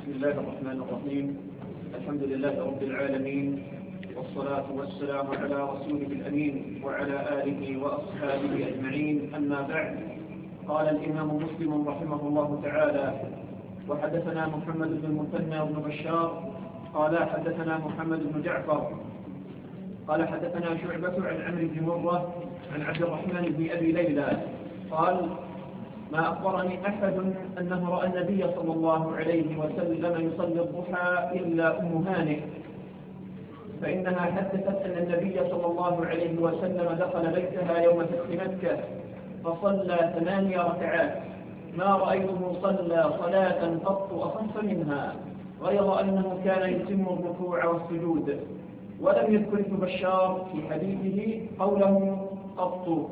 بسم الله الرحمن الرحيم. الحمد لله رب العالمين، والصلاة والسلام على رسوله الأمين وعلى آله وأصحابه أجمعين، أما بعد. قال الإمام مسلم رحمه الله تعالى: وحدثنا محمد بن المثنى وابن بشار قال حدثنا محمد بن جعفر قال حدثنا شعبة عن عمرو بن مرة عن عبد الرحمن بن أبي ليلى قال: ما أخبرني أحد أنه رأى النبي صلى الله عليه وسلم يصلي الضحى إلا أم هانئ، فإنها حدثت أن النبي صلى الله عليه وسلم دخل بيتها يوم فتح مكة فصلى 8 ركعات، ما رأيته صلى صلاة قط أخف منها، غير أنه كان يتم الركوع والسجود. ولم يذكر ابن بشار في حديثه قوله قط.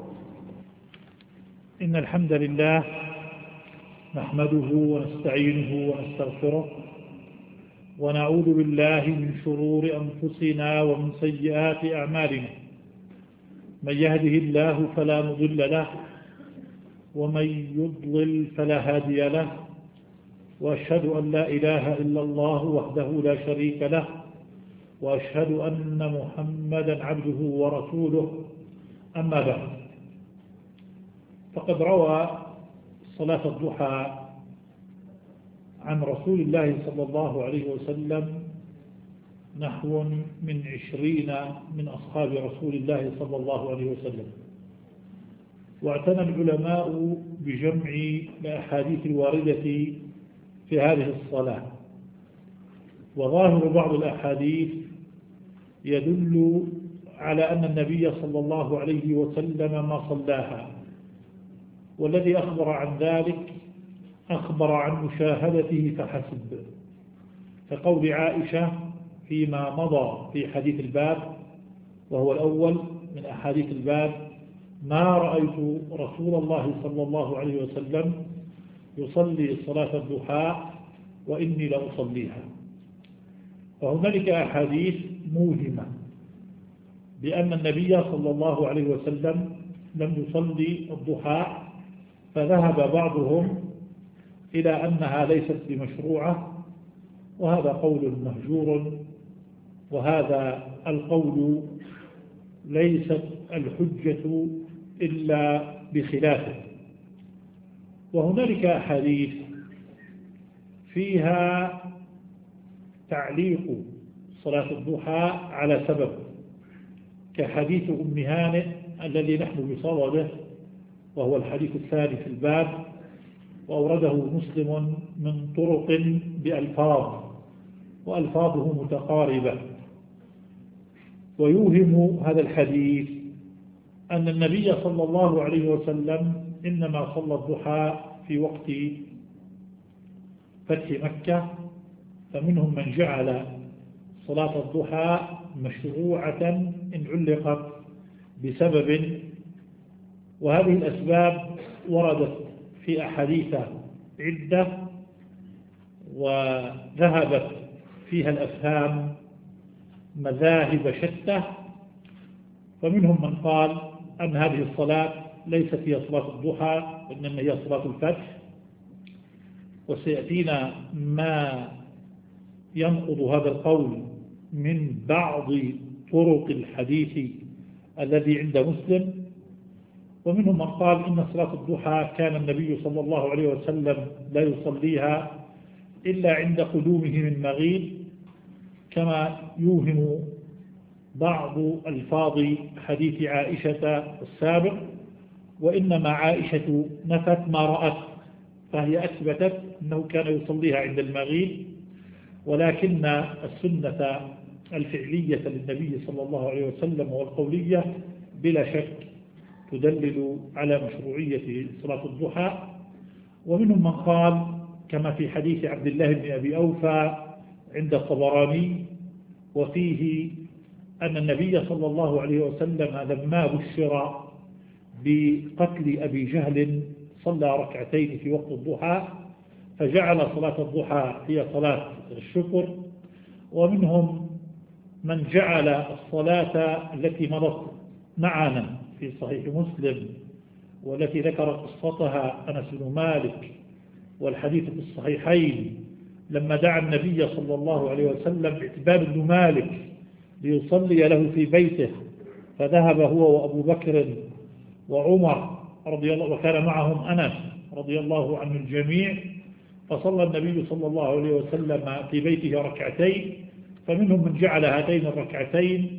إن الحمد لله نحمده ونستعينه ونستغفره، ونعوذ بالله من شرور أنفسنا ومن سيئات أعمالنا. من يهده الله فلا مضل له، ومن يضلل فلا هادي له، وأشهد أن لا إله إلا الله وحده لا شريك له، وأشهد أن محمدا عبده ورسوله. أما بعد، فقد روى صلاة الضحى عن رسول الله صلى الله عليه وسلم نحو من 20 من أصحاب رسول الله صلى الله عليه وسلم. واعتنى العلماء بجمع الأحاديث الواردة في هذه الصلاة، وظاهر بعض الأحاديث يدل على أن النبي صلى الله عليه وسلم ما صلاها، والذي أخبر عن ذلك أخبر عن مشاهدته فحسب، كقول عائشة فيما مضى في حديث الباب، وهو الأول من أحاديث الباب: ما رأيت رسول الله صلى الله عليه وسلم يصلي صلاة الضحى وإني لأصليها. وهنالك أحاديث موهمة بأن النبي صلى الله عليه وسلم لم يصلي الضحى، فذهب بعضهم إلى أنها ليست بمشروعة، وهذا قول مهجور، وهذا القول ليست الحجة إلا بخلافه. وهنالك أحاديث فيها تعليق صلاة الضحى على سبب، كحديث أم هانئ الذي نحن بصدده، وهو الحديث الثاني في الباب، وأورده مسلم من طرق بألفاظ، وألفاظه متقاربة. ويوهم هذا الحديث أن النبي صلى الله عليه وسلم إنما صلى الضحى في وقت فتح مكة، فمنهم من جعل صلاة الضحى مشروعة إن علقت بسبب، وهذه الأسباب وردت في أحاديث عدة وذهبت فيها الأفهام مذاهب شتى. فمنهم من قال أن هذه الصلاة ليست هي صلاة الضحى، وإنما هي صلاة الفتح، وسيأتينا ما ينقض هذا القول من بعض طرق الحديث الذي عند مسلم. ومنهم من قال إن صلاة الضحى كان النبي صلى الله عليه وسلم لا يصليها إلا عند قدومه من مغيب، كما يوهم بعض ألفاظ حديث عائشة السابق. وإنما عائشة نفت ما رأت، فهي أثبتت أنه كان يصليها عند المغيب، ولكن السنة الفعلية للنبي صلى الله عليه وسلم والقولية بلا شك تدلل على مشروعية صلاة الضحى. ومنهم من قال كما في حديث عبد الله بن أبي أوفى عند الطبراني، وفيه أن النبي صلى الله عليه وسلم لما بشر بقتل أبي جهل صلى ركعتين في وقت الضحى، فجعل صلاة الضحى هي صلاة الشكر. ومنهم من جعل الصلاة التي مضت معنا في صحيح مسلم والتي ذكر قصتها أنس بن مالك والحديث في الصحيحين لما دعا النبي صلى الله عليه وسلم اعتباد بن مالك ليصلي له في بيته، فذهب هو وأبو بكر وعمر رضي الله، وكان معهم أنس رضي الله عن الجميع، فصلى النبي صلى الله عليه وسلم في بيته ركعتين، فمنهم من جعل هاتين الركعتين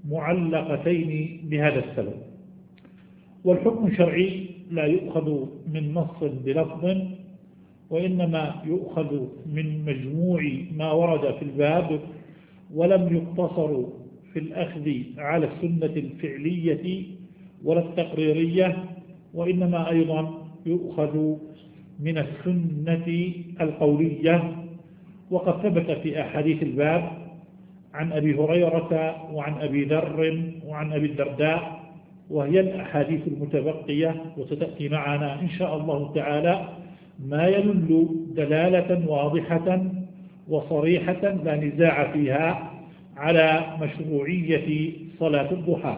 معلقتين بهذا السبب. والحكم الشرعي لا يؤخذ من نص بلفظ، وإنما يؤخذ من مجموع ما ورد في الباب، ولم يقتصر في الأخذ على السنة الفعلية ولا التقريرية، وإنما أيضا يؤخذ من السنة القولية. وقد ثبت في أحاديث الباب عن أبي هريرة وعن أبي ذر وعن أبي الدرداء، وهي الأحاديث المتبقية، وستأتي معنا إن شاء الله تعالى ما يدل دلالة واضحة وصريحة لا نزاع فيها على مشروعية صلاة الضحى،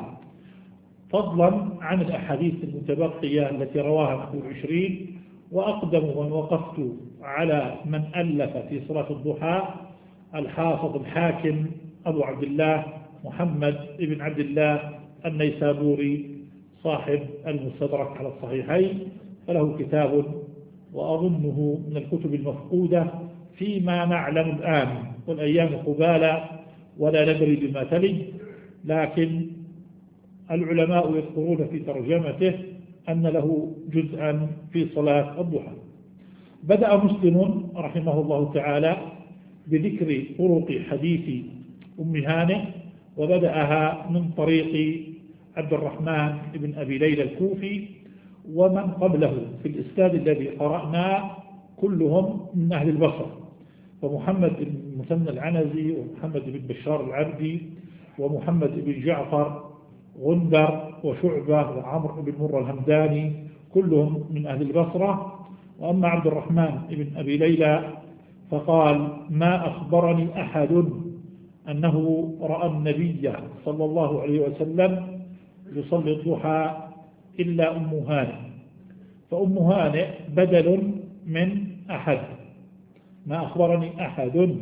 فضلا عن الأحاديث المتبقية التي رواها نحو 20. وأقدم من وقفت على من ألف في صلاة الضحى الحافظ الحاكم أبو عبد الله محمد بن عبد الله النيسابوري صاحب المستدرك على الصحيحين، فله كتاب وأظنه من الكتب المفقودة فيما نعلم الآن، والأيام قبالة ولا ندري بما تلي، لكن العلماء يذكرون في ترجمته أن له جزءا في صلاة الضحى. بدأ مسلم رحمه الله تعالى بذكر طرق حديث أم هانئ، وبدأها من طريق عبد الرحمن بن أبي ليلى الكوفي، ومن قبله في الإسناد الذي قرأنا كلهم من أهل البصرة، ومحمد بن مثنى العنزي ومحمد بن بشار العبدي ومحمد بن جعفر غندر وشعبة وعمرو بن مرة الهمداني كلهم من أهل البصرة. وأما عبد الرحمن بن أبي ليلى فقال: ما أخبرني أحد أنه رأى النبي صلى الله عليه وسلم يصلي الضحى إلا أم هانئ. فأم هانئ بدل من أحد. ما أخبرني أحد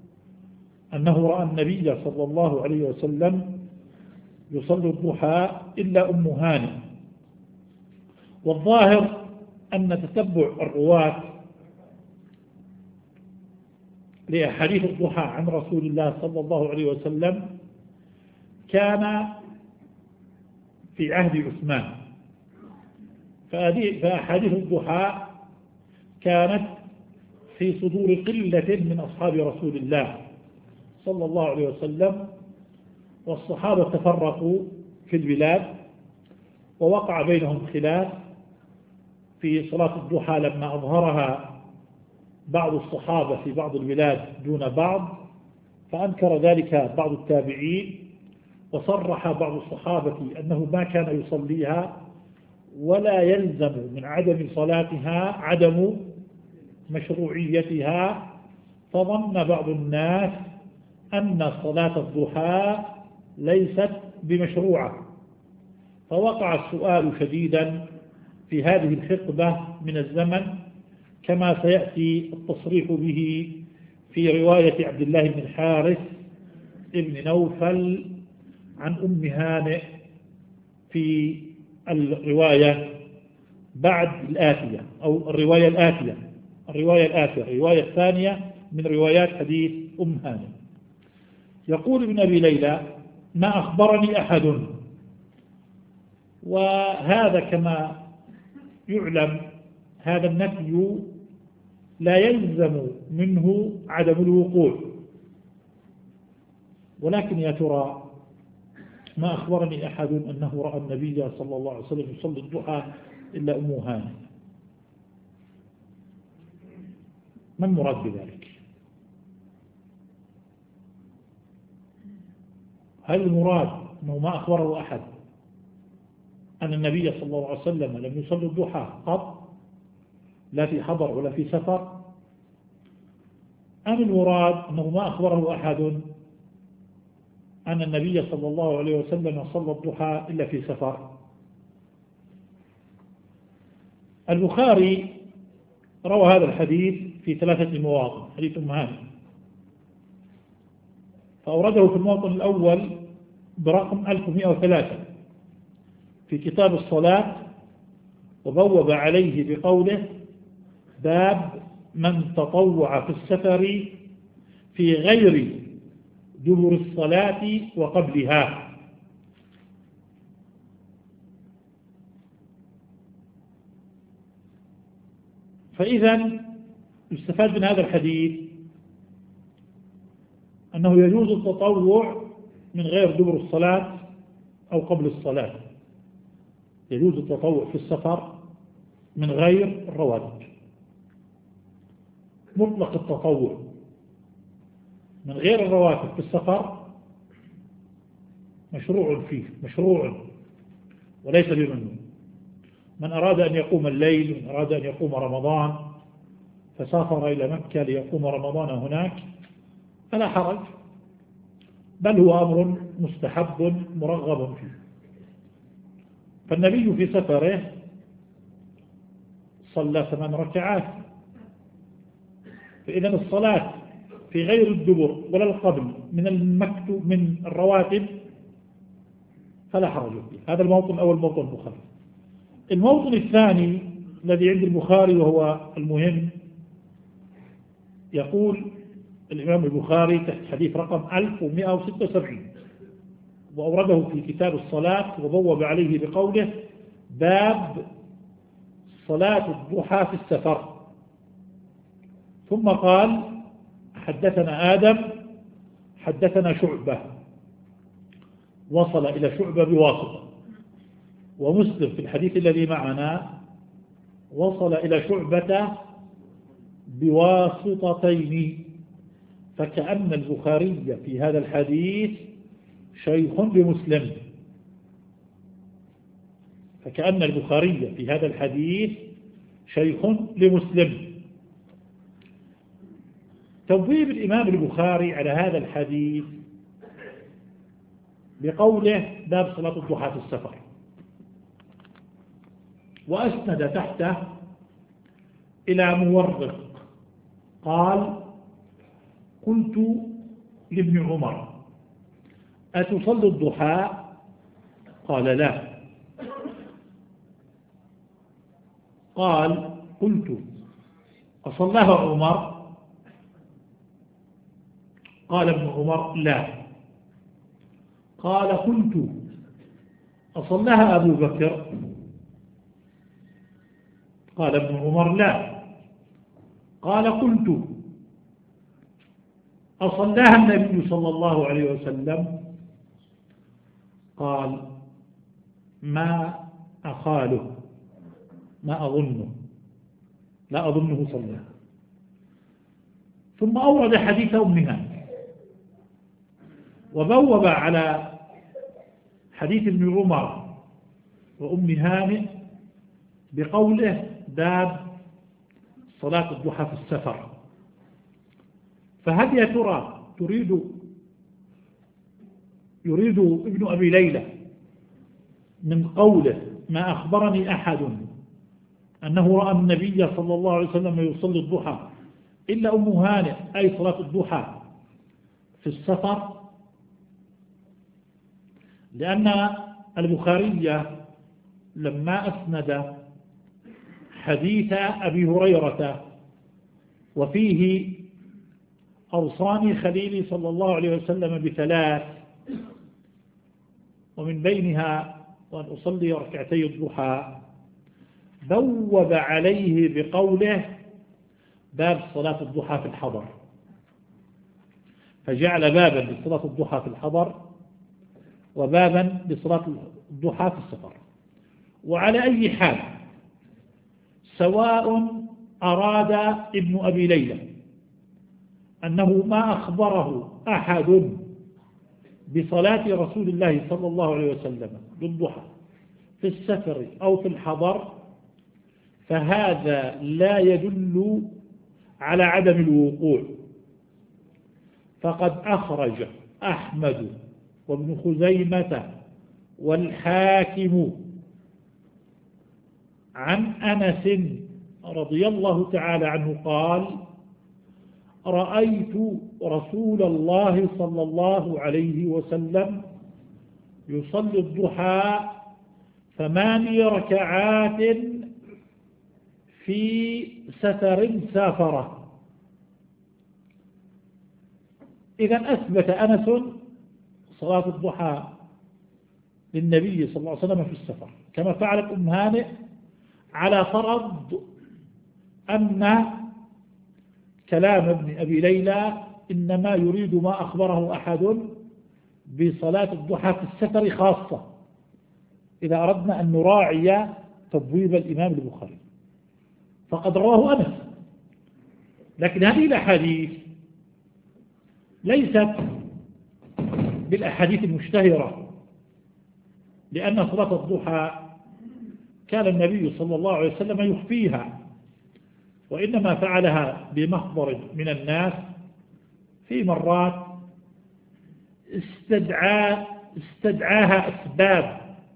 أنه رأى النبي صلى الله عليه وسلم يصلي الضحى إلا أم هانئ. والظاهر أن تتبع الرواة لأحاديث الضحى عن رسول الله صلى الله عليه وسلم كان في عهد عثمان، فأحاديث الضحى كانت في صدور قلة من أصحاب رسول الله صلى الله عليه وسلم، والصحابة تفرقوا في البلاد، ووقع بينهم خلاف في صلاة الضحى لما أظهرها بعض الصحابة في بعض البلاد دون بعض، فأنكر ذلك بعض التابعين، وصرح بعض الصحابة أنه ما كان يصليها، ولا يلزم من عدم صلاتها عدم مشروعيتها. فظن بعض الناس أن صلاة الضحى ليست بمشروعة، فوقع السؤال شديدا في هذه الحقبة من الزمن، كما سيأتي التصريح به في رواية عبد الله بن الحارث ابن نوفل عن أم هانئ في الرواية بعد الآتية، أو الرواية الآتية، الرواية الثانية من روايات حديث أم هانئ. يقول ابن أبي ليلى: ما أخبرني أحد. وهذا كما يعلم هذا النفي لا يلزم منه عدم الوقوع، ولكن يا ترى ما أخبرني أحد أنه رأى النبي صلى الله عليه وسلم يصلي الضحى إلا أم هانئ، ما المراد بذلك؟ هل المراد أنه ما أخبره أحد أن النبي صلى الله عليه وسلم لم يصلي الضحى قط، لا في حضر ولا في سفر؟ أم المراد أنه ما أخبره أحد أن النبي صلى الله عليه وسلم صلى الضحى إلا في سفر؟ البخاري روى هذا الحديث في 3 مواطن، حديث أم هانئ، فأورده في الموطن الأول برقم 1103 في كتاب الصلاة، وبوب عليه بقوله: باب من تطوع في السفر في غير دبر الصلاة وقبلها. فإذا يستفاد من هذا الحديث أنه يجوز التطوع من غير دبر الصلاة أو قبل الصلاة، يجوز التطوع في السفر من غير الرواتب، مطلق التطوع من غير الرواتب في السفر مشروع فيه، مشروع وليس بممنوع. من أراد أن يقوم الليل، من أراد أن يقوم رمضان فسافر إلى مكة ليقوم رمضان هناك فلا حرج، بل هو أمر مستحب مرغب فيه. فالنبي في سفره صلى 8 ركعات، فإذا الصلاة في غير الدبر ولا القبل من المكتوب من الرواتب فلا حرج فيه. هذا الموطن الأول، موطن البخاري. الموطن الثاني الذي عند البخاري وهو المهم، يقول الإمام البخاري تحت حديث رقم 1176، وأورده في كتاب الصلاة وبوب عليه بقوله: باب صلاة الضحى في السفر. ثم قال: حدثنا آدم حدثنا شعبة، وصل إلى شعبة بواسطة، ومسلم في الحديث الذي معنا وصل إلى شعبة بواسطتين، فكأن البخاري في هذا الحديث شيخ لمسلم، فكأن البخاري في هذا الحديث شيخ لمسلم. توضيب الإمام البخاري على هذا الحديث بقوله: باب صلاة الضحى في السفر، وأسند تحته إلى مورق قال: قلت لابن عمر: أتصلي الضحى؟ قال: لا. قال: قلت: أصلاها عمر؟ قال ابن عمر: لا. قال: قلت: أصلاها أبو بكر؟ قال ابن عمر: لا. قال: قلت: أصلاها النبي صلى الله عليه وسلم؟ قال: ما أخاله، ما أظنه، لا أظنه صلى. ثم أورد حديث أم هانئ، وبوب على حديث ابن عمر وأم هانئ بقوله: باب صلاة الضحى في السفر. فهل يا ترى يريد ابن أبي ليلى من قوله: ما أخبرني أحد أنه رأى النبي صلى الله عليه وسلم يصلي الضحى إلا أم هانئ، أي صلاة الضحى في السفر؟ لأن البخاري لما أسند حديث أبي هريرة وفيه: أوصاني خليلي صلى الله عليه وسلم ب3، ومن بينها وأن أصلي ركعتي الضحى، بوب عليه بقوله: باب صلاة الضحى في الحضر، فجعل بابا لصلاة الضحى في الحضر وبابا لصلاة الضحى في السفر. وعلى أي حال، سواء أراد ابن أبي ليلى أنه ما أخبره أحد بصلاة رسول الله صلى الله عليه وسلم بالضحى في السفر أو في الحضر، فهذا لا يدل على عدم الوقوع. فقد أخرج أحمد وابن خزيمة والحاكم عن أنس رضي الله تعالى عنه قال: رأيت رسول الله صلى الله عليه وسلم يصلي الضحى 8 ركعات في سفر سافره. إذا أثبت أنس صلاة الضحى للنبي صلى الله عليه وسلم في السفر، كما فعلت أم هانئ، على فرض أن كلام ابن أبي ليلى إنما يريد ما أخبره أحد بصلاة الضحى في السفر خاصة، إذا أردنا أن نراعي تبويب الإمام البخاري، فقد رواه أنس. لكن هذه الأحاديث ليست بالأحاديث المشتهرة، لأن صلاة الضحى كان النبي صلى الله عليه وسلم يخفيها، وإنما فعلها بمحضر من الناس في مرات استدعاها أسباب،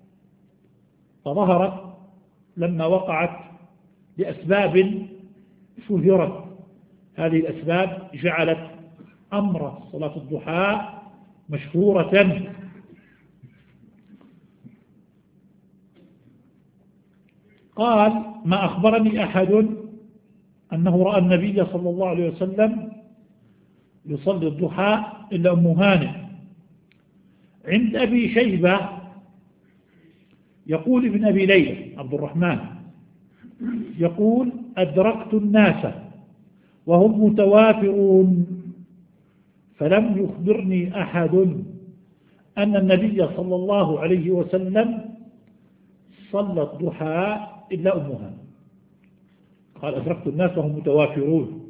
فظهرت لما وقعت لأسباب شهرت. هذه الأسباب جعلت أمر صلاة الضحى مشهورة. قال: ما أخبرني أحد أنه رأى النبي صلى الله عليه وسلم يصلي الضحى إلا أم هانئ. عند أبي شيبة يقول ابن أبي ليلى عبد الرحمن، يقول: أدركت الناس وهم متوافرون، فلم يخبرني أحد أن النبي صلى الله عليه وسلم صلى الضحى إلا أم هانئ. قال: أدركت الناس وهم متوافرون.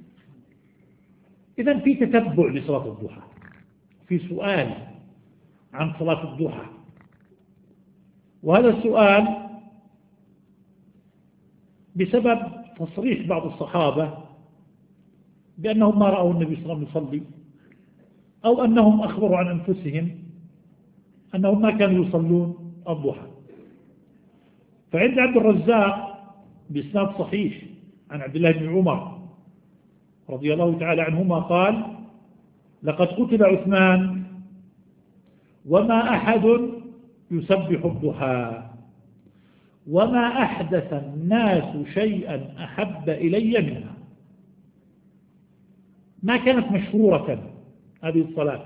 إذن في تتبع لصلاة الضحى، في سؤال عن صلاة الضحى، وهذا السؤال بسبب تصريح بعض الصحابة بأنهم ما رأوا النبي صلى الله عليه وسلم يصلي، أو أنهم أخبروا عن أنفسهم أنهم ما كانوا يصلون الضحى. فعند عبد الرزاق بإسناد صحيح عن عبد الله بن عمر رضي الله تعالى عنهما قال: لقد قتل عثمان وما أحد يسبح الضحى، وما أحدث الناس شيئا أحب إلي منها. ما كانت مشهورة هذه الصلاة،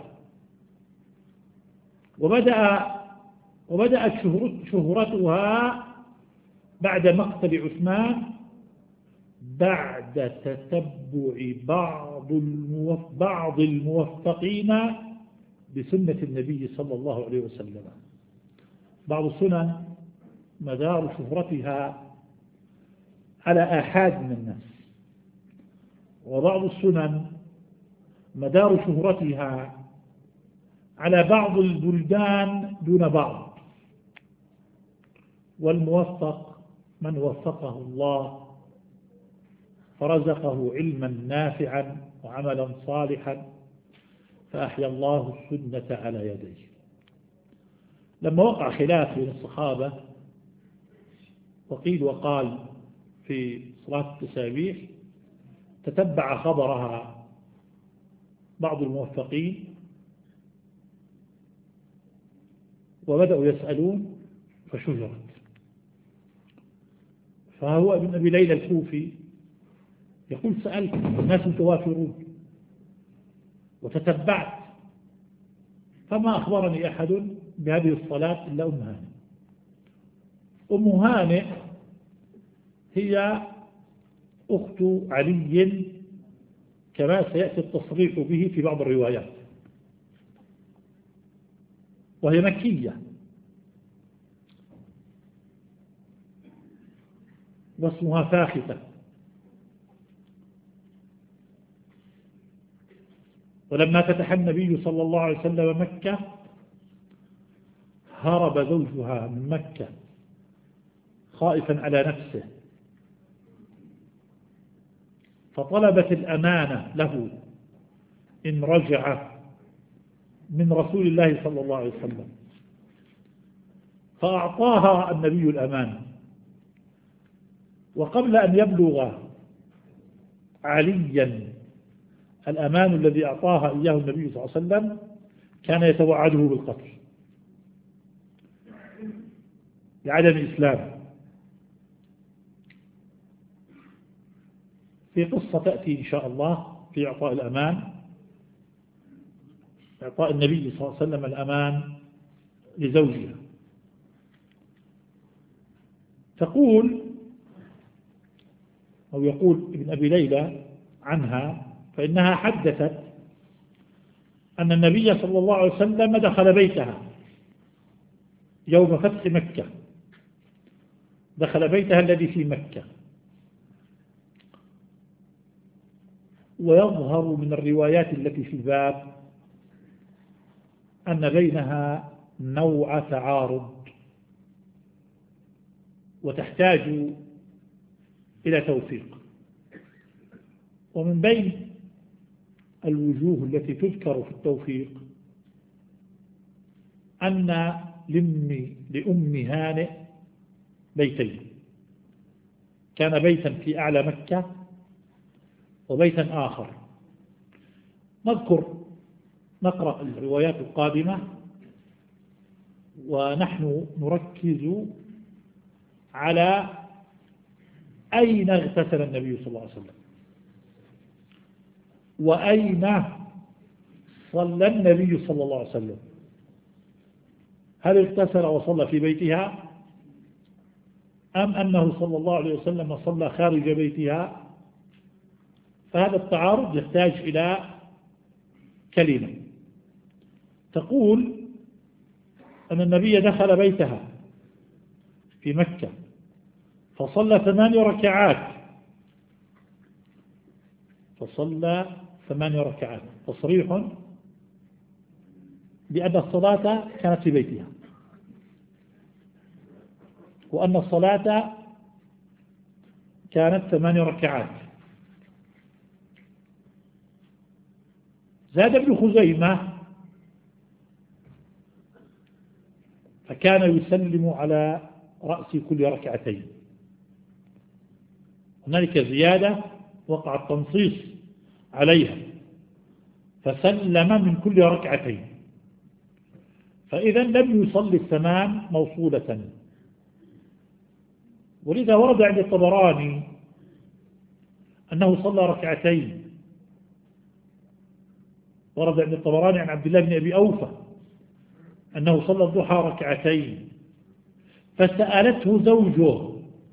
وبدأت شهرتها بعد مقتل عثمان، بعد تتبع بعض الموفقين بسنة النبي صلى الله عليه وسلم. بعض السنن مدار شهرتها على آحاد من الناس، وبعض السنن مدار شهرتها على بعض البلدان دون بعض. والموفق من وفقه الله فرزقه علما نافعا وعملا صالحا، فأحيا الله السنة على يديه. لما وقع خلاف بين الصحابة وقيل وقال في صلاة التسابيح، تتبع خبرها بعض الموفقين وبدأوا يسألون فشجرت. فهو ابن أبي ليلى الكوفي يقول: سألت الناس متوافرون وتتبعت، فما أخبرني أحد بهذه الصلاة إلا أم هانئ. أم هانئ هي أخت علي، كما سيأتي التصريح به في بعض الروايات، وهي مكية، واسمها فاختة. ولما فتح النبي صلى الله عليه وسلم مكة هرب زوجها من مكة خائفا على نفسه، فطلبت الأمانة له إن رجع من رسول الله صلى الله عليه وسلم، فأعطاها النبي الأمانة. وقبل أن يبلغ عليا الأمان الذي أعطاها إياه النبي صلى الله عليه وسلم كان يتوعده بالقتل لعدم إسلامه. في قصة تأتي إن شاء الله في إعطاء الأمان، إعطاء النبي صلى الله عليه وسلم الأمان لزوجها. تقول أو يقول ابن أبي ليلى عنها فإنها حدثت أن النبي صلى الله عليه وسلم دخل بيتها يوم فتح مكة، دخل بيتها الذي في مكة. ويظهر من الروايات التي في الباب أن بينها نوع تعارض وتحتاج إلى توفيق. ومن بين الوجوه التي تذكر في التوفيق أن لأم هانئ بيتين، كان بيتا في أعلى مكة وبيتا آخر. نقرأ الروايات القادمة ونحن نركز على أين اغتسل النبي صلى الله عليه وسلم وأين صلى النبي صلى الله عليه وسلم. هل اغتسل وصلى في بيتها أم أنه صلى الله عليه وسلم صلى خارج بيتها؟ فهذا التعارض يحتاج إلى كلمة. تقول أن النبي دخل بيتها في مكة فصلى 8 ركعات، تصريح بأن الصلاة كانت في بيتها وأن الصلاة كانت 8 ركعات. زاد ابن خزيمة فكان يسلم على رأس كل ركعتين. هنالك زيادة وقع التنصيص عليها، فسلم من كل ركعتين، فإذا لم يصلي 8 موصولة. ولذا ورد عند الطبراني أنه صلى ركعتين، ورد عند الطبراني عن عبد الله بن أبي أوفى أنه صلى الضحى ركعتين، فسألته زوجه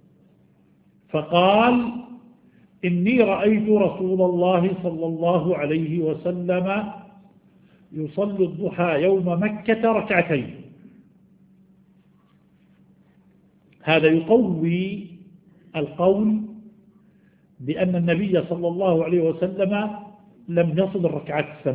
فقال إني رأيت رسول الله صلى الله عليه وسلم يصلي الضحى يوم مكة ركعتين. هذا يقوي القول بأن النبي صلى الله عليه وسلم لم يصل الركعات 8،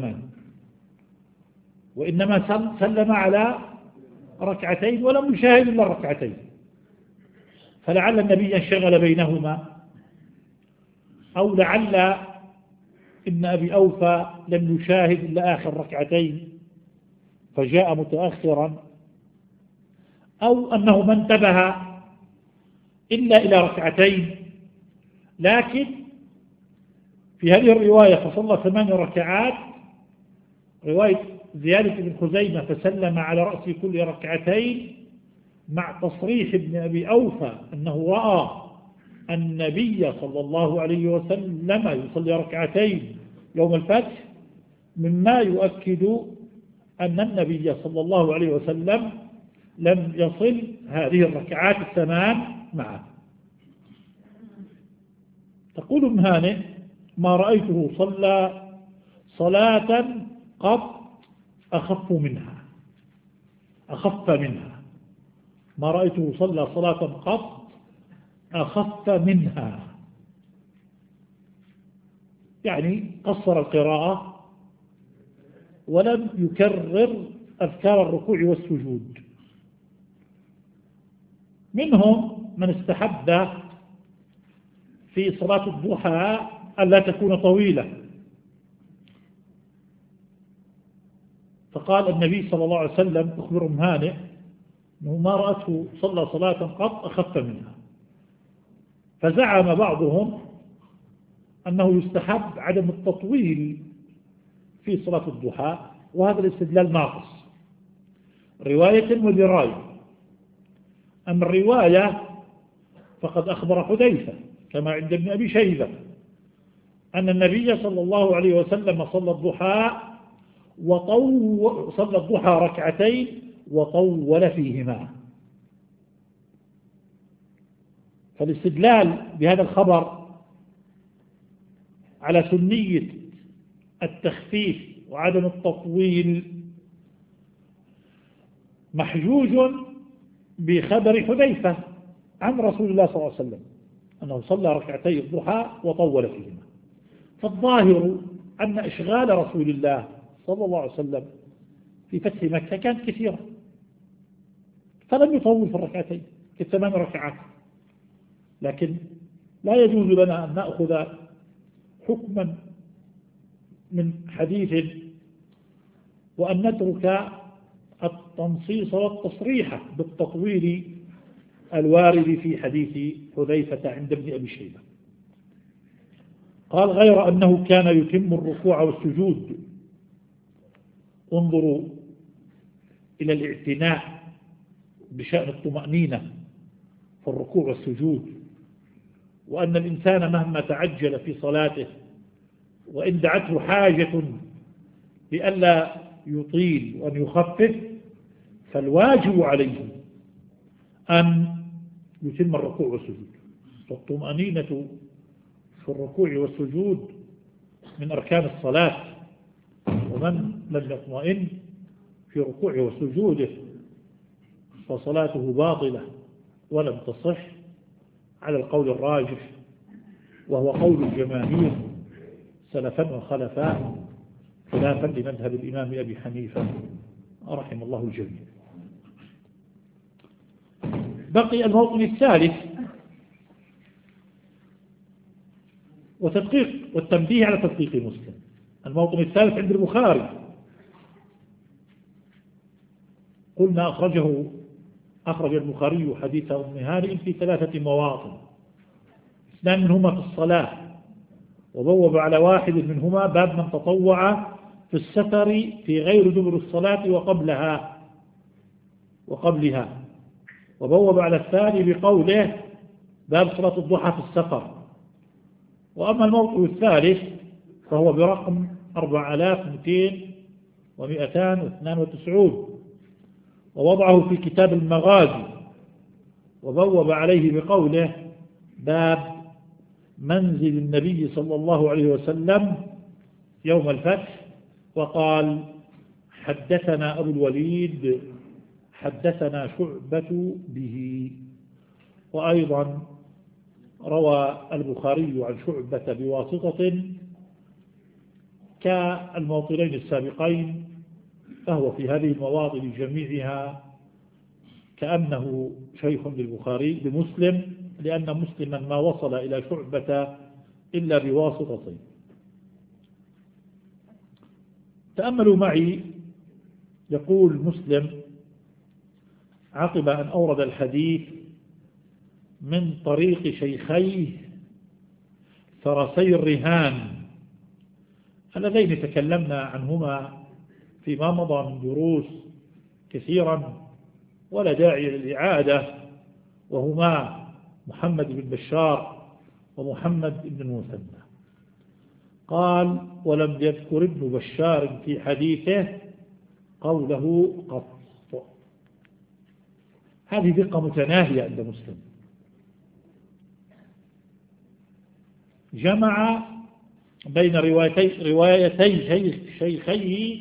وإنما سلم على ركعتين ولم يشاهد إلا الركعتين، فلعل النبي انشغل بينهما، أو لعل ابن أبي أوفى لم يشاهد إلا آخر ركعتين فجاء متأخرا، أو أنه ما انتبه إلا إلى ركعتين. لكن في هذه الرواية فصلى 8 ركعات، رواية زيادة ابن خزيمة فسلم على رأس كل ركعتين، مع تصريح ابن أبي أوفى أنه رأى النبي صلى الله عليه وسلم يصلي ركعتين يوم الفتح، مما يؤكد أن النبي صلى الله عليه وسلم لم يصل هذه الركعات 8 معه. تقول أم هانئ ما رأيته صلى صلاة قط أخف منها، ما رأيته صلى صلاة قط أخف منها، يعني قصر القراءة ولم يكرر أذكار الركوع والسجود. منهم من استحب في صلاة الضحى ألا تكون طويلة، فقال النبي صلى الله عليه وسلم أخبر أم هانئ أنه ما رأته صلى صلاة قط أخف منها. فزعم بعضهم أنه يستحب عدم التطويل في صلاة الضحى، وهذا الاستدلال ناقص رواية ودراية. أما الرواية فقد أخبر حذيفة كما عند ابن أبي شيبة أن النبي صلى الله عليه وسلم صلى الضحى ركعتين وطول فيهما. فالاستدلال بهذا الخبر على سنية التخفيف وعدم التطويل محجوج بخبر حذيفة عن رسول الله صلى الله عليه وسلم أنه صلى ركعتي الضحى وطول فيهما. فالظاهر أن إشغال رسول الله صلى الله عليه وسلم في فتح مكة كانت كثيرة، فلم يطول في الركعتين في 8 ركعات. لكن لا يجوز لنا أن نأخذ حكما من حديث وأن نترك التنصيص والتصريح بالتطويل الوارد في حديث حذيفة عند ابن أبي شيبة. قال غير أنه كان يتم الركوع والسجود. انظروا إلى الاعتناء بشأن الطمأنينة في الركوع والسجود، وأن الإنسان مهما تعجل في صلاته وإن دعته حاجة لئلا يطيل وأن يخفف فالواجب عليه أن يتم الركوع والسجود. والطمأنينة في الركوع والسجود من أركان الصلاة، ومن لم يطمئن في ركوعه وسجوده فصلاته باطلة ولم تصح على القول الراجح، وهو قول الجماهير سلفا وخلفا خلافا لمذهب الإمام أبي حنيفة رحم الله الجميع. بقي الموطن الثالث وتدقيق والتنبيه على تدقيق مسلم. الموطن الثالث عند البخاري قلنا أخرج البخاري حديث أم هانئ في 3 مواطن، 2 منهما في الصلاة، وبوب على واحد منهما باب من تطوع في السفر في غير دبر الصلاة وقبلها، وبوب على الثاني بقوله باب صلاة الضحى في السفر. وأما الموضوع الثالث فهو برقم 4292 ووضعه في كتاب المغازي، وبوب عليه بقوله باب منزل النبي صلى الله عليه وسلم يوم الفتح، وقال حدثنا أبو الوليد حدثنا شعبة به. وأيضا روى البخاري عن شعبة بواسطة كالموطنين السابقين، فهو في هذه المواطن جميعها كأنه شيخ لمسلم، لأن مسلما ما وصل إلى شعبة إلا بواسطة. تأملوا معي، يقول مسلم عقب أن أورد الحديث من طريق شيخيه فرسي الرهان اللذين تكلمنا عنهما فيما مضى من دروس كثيرا ولا داعي للإعادة، وهما محمد بن بشار ومحمد بن المثنى. قال ولم يذكر ابن بشار في حديثه قوله قط. هذه دقة متناهية عند مسلم، جمع بين روايتي شيخيه،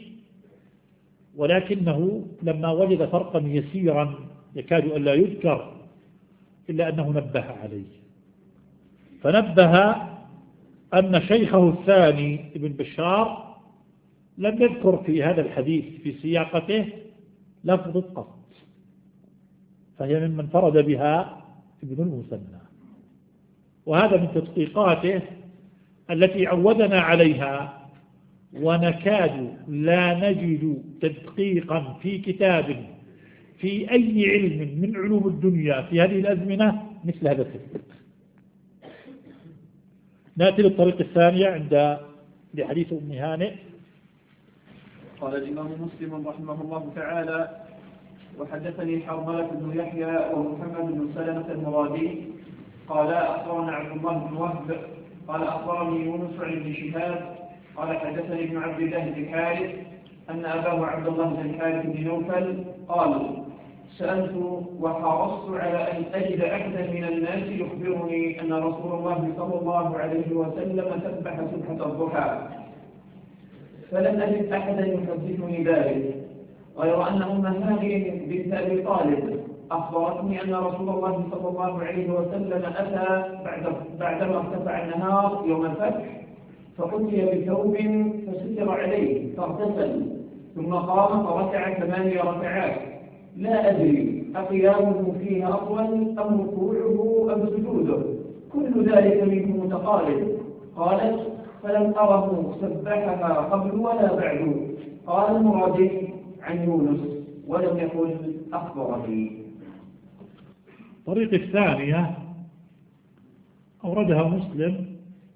ولكنه لما وجد فرقا يسيرا يكاد أن لا يذكر إلا أنه نبه عليه، فنبه أن شيخه الثاني ابن بشار لم يذكر في هذا الحديث في سياقته لفظ قط، فهي ممن فرد بها ابن المثنى. وهذا من تدقيقاته التي عودنا عليها، ونكاد لا نجد تدقيقا في كتاب في أي علم من علوم الدنيا في هذه الأزمنة مثل هذا التدقيق. نأتي للطريق الثانية عند لحديث أم هانئ. قال الإمام مسلم رحمه الله تعالى: وحدثني حرملة بن يحيى ومحمد بن سلمة المرادي قال أخبرنا عبد الله بن وهب قال أخبرني يونس عن ابن شهاب قال حدثني ابن عبد الله بن الحارث أن أباه عبد الله بن الحارث بن نوفل قال: سألت وحرصت على أن أجد أحدا من الناس يخبرني أن رسول الله صلى الله عليه وسلم سبح سبحة الضحى، فلم أجد أحدا يحدثني ذلك، غير أن أم هانئ بنت أبي طالب أخبرتني أن رسول الله صلى الله عليه وسلم أتى بعدما ارتفع النهار يوم الفتح فأتي بثوب فستر عليه فاغتسل ثم قام فركع 8 ركعات، لا أدري أقيامه فيها أطول أم ركوعه أم سجوده، كل ذلك منه متقارب. قالت: فلم أره سبحها قبل ولا بعد. قال المرادي عن يونس ولم يقل أخبرني. الطريق الثانية أوردها مسلم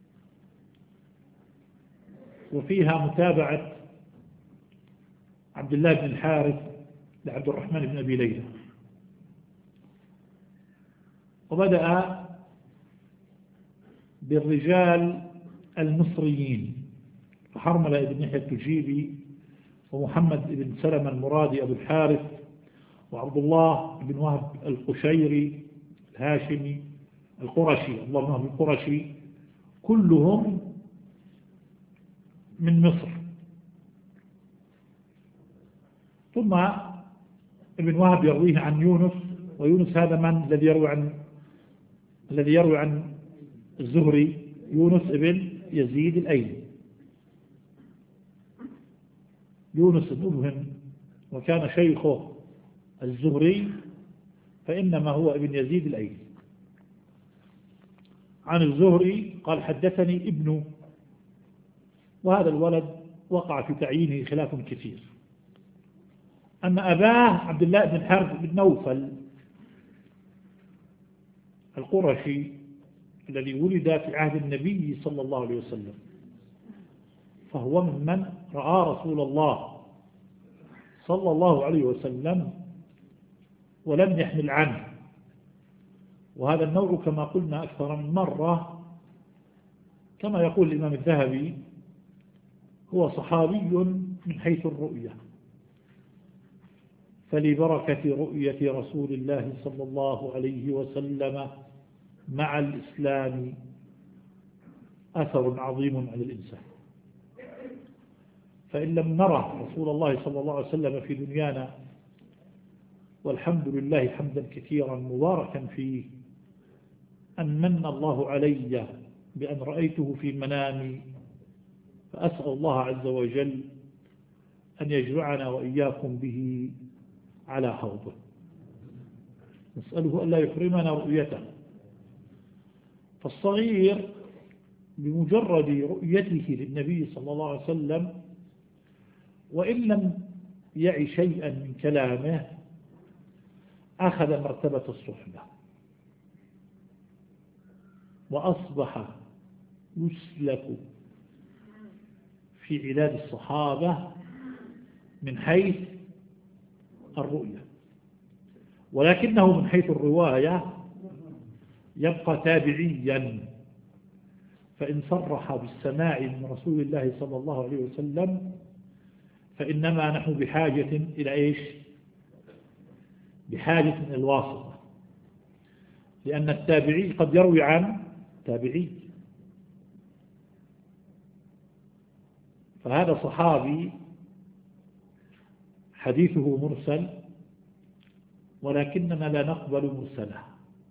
وفيها متابعة عبد الله بن الحارث لعبد الرحمن بن أبي ليلى، وبدأ بالرجال المصريين فحرملة بن يحيى التجيبي ومحمد بن سلمة المرادي أبو الحارث وعبد الله بن وهب القشيري الهاشمي القرشي الله بن وهب القرشي، كلهم من مصر. ثم ابن وهب يرويه عن يونس، ويونس هذا من الذي يروي عن الزهري؟ يونس ابن يزيد الأيلي. يونس المبهم وكان شيخه الزهري فإنما هو ابن يزيد الأيلي. عن الزهري قال: حدثني ابنه، وهذا الولد وقع في تعيينه خلاف كثير، أن أباه عبد الله بن الحارث بن نوفل القرشي الذي ولد في عهد النبي صلى الله عليه وسلم، فهو ممن رأى رسول الله صلى الله عليه وسلم ولم يحمل عنه، وهذا النوع كما قلنا أكثر من مرة كما يقول الإمام الذهبي هو صحابي من حيث الرؤية، فلبركة رؤية رسول الله صلى الله عليه وسلم مع الإسلام أثر عظيم على الإنسان. فإن لم نره رسول الله صلى الله عليه وسلم في دنيانا، والحمد لله حمدا كثيرا مباركا فيه، أن من الله علي بأن رأيته في منامي، فأسأل الله عز وجل أن يجمعنا وإياكم به على حوضه، نسأله أن لا يحرمنا رؤيته. فالصغير بمجرد رؤيته للنبي صلى الله عليه وسلم وإن لم يعي شيئا من كلامه أخذ مرتبة الصحبة، وأصبح يسلك في عداد الصحابة من حيث الرؤية، ولكنه من حيث الرواية يبقى تابعيا، فإن صرح بالسماع من رسول الله صلى الله عليه وسلم فإنما نحن بحاجة إلى إيش؟ بحاجة إلى الواسطة، لأن التابعي قد يروي عن تابعي، فهذا صحابي حديثه مرسل ولكننا لا نقبل مرسله،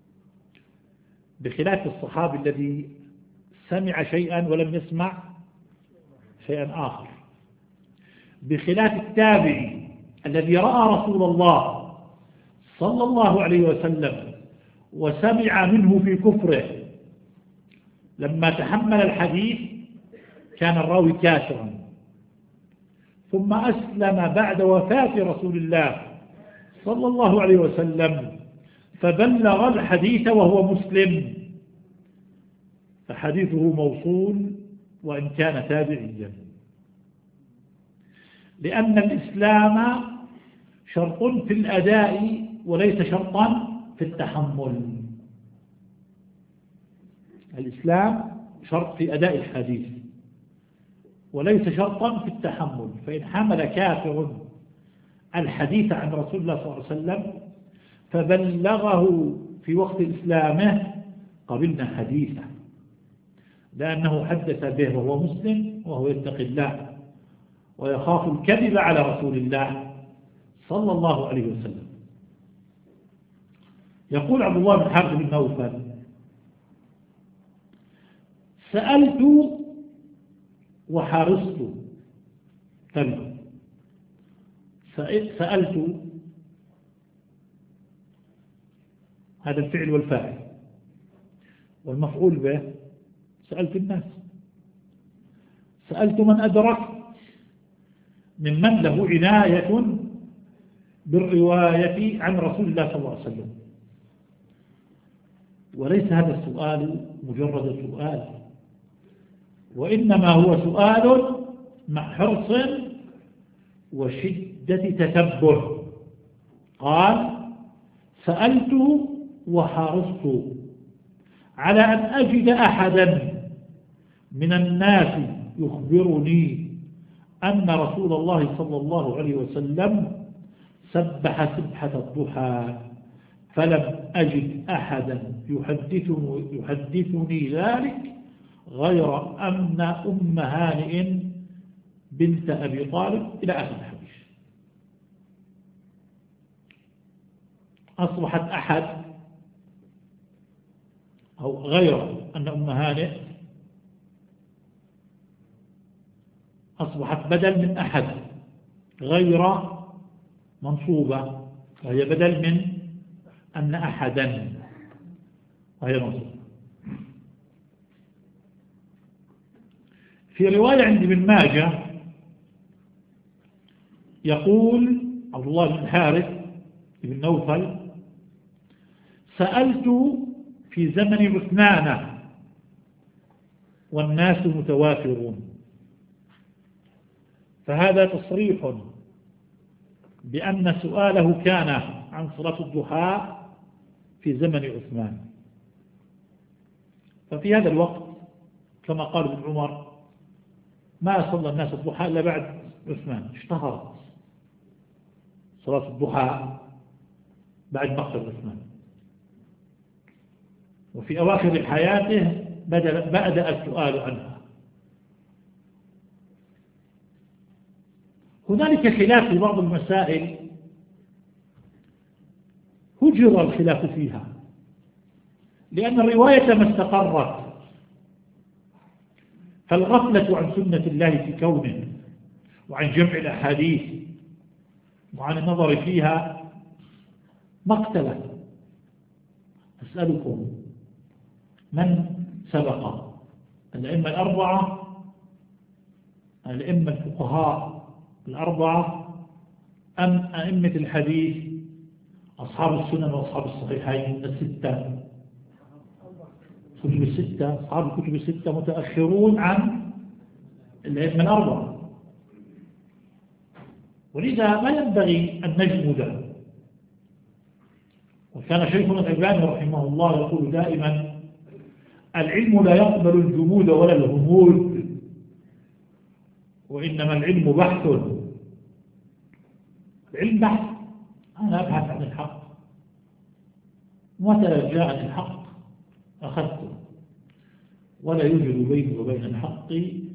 بخلاف الصحابي الذي سمع شيئا ولم يسمع شيئا آخر، بخلاف التابعي الذي رأى رسول الله صلى الله عليه وسلم وسمع منه في كفره، لما تحمل الحديث كان الراوي كافرا، ثم أسلم بعد وفاة رسول الله صلى الله عليه وسلم فبلغ الحديث وهو مسلم، فحديثه موصول وإن كان تابعيا، لأن الإسلام شرط في الأداء وليس شرطا في التحمل. الإسلام شرط في أداء الحديث وليس شرطا في التحمل، فإن حمل كافر الحديث عن رسول الله صلى الله عليه وسلم فبلغه في وقت إسلامه قبلنا حديثه، لأنه حدث به وهو مسلم وهو يتقي الله ويخاف الكذب على رسول الله صلى الله عليه وسلم. يقول عبد الله بن حارث بن نوفل: سألت وحرصت. سألت هذا الفعل والفاعل، والمفعول به سألت الناس. سألت من أدركت ممن له عناية بالرواية عن رسول الله صلى الله عليه وسلم. وليس هذا السؤال مجرد سؤال، وإنما هو سؤال مع حرص وشدة تتبع. قال: سألت وحرصت على أن أجد أحدا من الناس يخبرني أن رسول الله صلى الله عليه وسلم سبح سبحة الضحى، فلم أجد أحدا يحدثني ذلك غير أن أم هانئ بنت أبي طالب إلى آخر الحديث. أصبحت أحد أو غير أن أم هانئ أصبحت بدل من أحد غير منصوبة، وهي بدل من أن أحدا وهي منصوبة. في رواية عند ابن ماجه يقول عبد الله بن حارث بن نوفل: سألت في زمن عثمان والناس متوافرون. فهذا تصريح بأن سؤاله كان عن صلاة الضحى في زمن عثمان. ففي هذا الوقت كما قال ابن عمر: ما صلى الناس الضحى إلا بعد عثمان. اشتهرت صلاة الضحى بعد مقتل عثمان، وفي أواخر حياته بدأ السؤال عنها. هنالك خلاف في بعض المسائل هجر الخلاف فيها، لأن الرواية ما استقرت، فالغفلة عن سنة الله في كونه وعن جمع الأحاديث وعن النظر فيها مقتلة. أسألكم: من سبق الأئمة الأربعة، الأئمة الفقهاء الأربعة، أم أئمة الحديث أصحاب السنن وأصحاب الصحيحين الستة؟ كتب الستة، أصحاب الكتب الستة متأخرون عن الأئمة الأربعة، ولذا ما ينبغي أن نجمد. وكان شيخنا الألباني رحمه الله يقول دائما: العلم لا يقبل الجمود ولا الهمود، وإنما العلم بحث. العلم بحث، أنا أبحث عن الحق، متى جاءني الحق أخذته، ولا يوجد بيني وبين الحق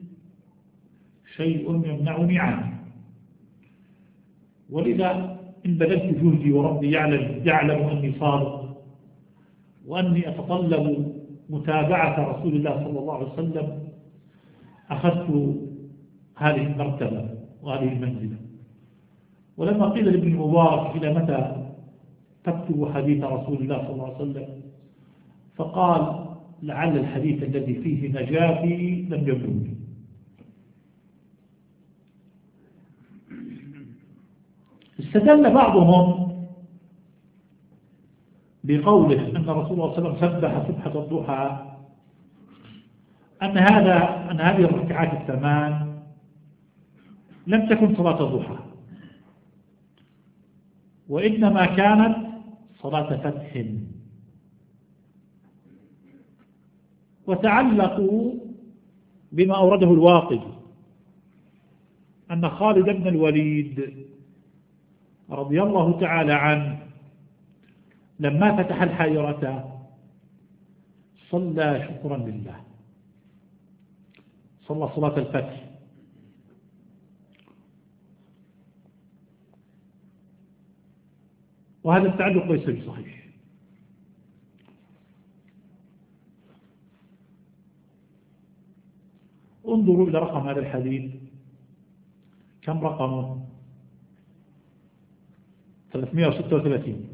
شيء يمنعني عنه. ولذا إن بذلت جهدي وربي يعلم أني صادق وأني أتطلب متابعة رسول الله صلى الله عليه وسلم، أخذت هذه المرتبة وهذه المنزلة. ولما قيل لابن المبارك: إلى متى تكتب حديث رسول الله صلى الله عليه وسلم؟ فقال: لعل الحديث الذي فيه نجاتي لم يبلغني. استدل بعضهم بقوله أن رسول الله صلى الله عليه وسلم سبح سبحة الضحى أن هذه الركعات الثمان لم تكن صلاة الضحى، وإنما كانت صلاة فتح. وتعلقوا بما أورده الواقدي أن خالد بن الوليد رضي الله تعالى عنه لما فتح الحائرة صلى شكرا لله، صلى صلاة الفتح. وهذا التعلق ليس بصحيح. انظروا إلى رقم هذا الحديث، كم رقمه؟ 336.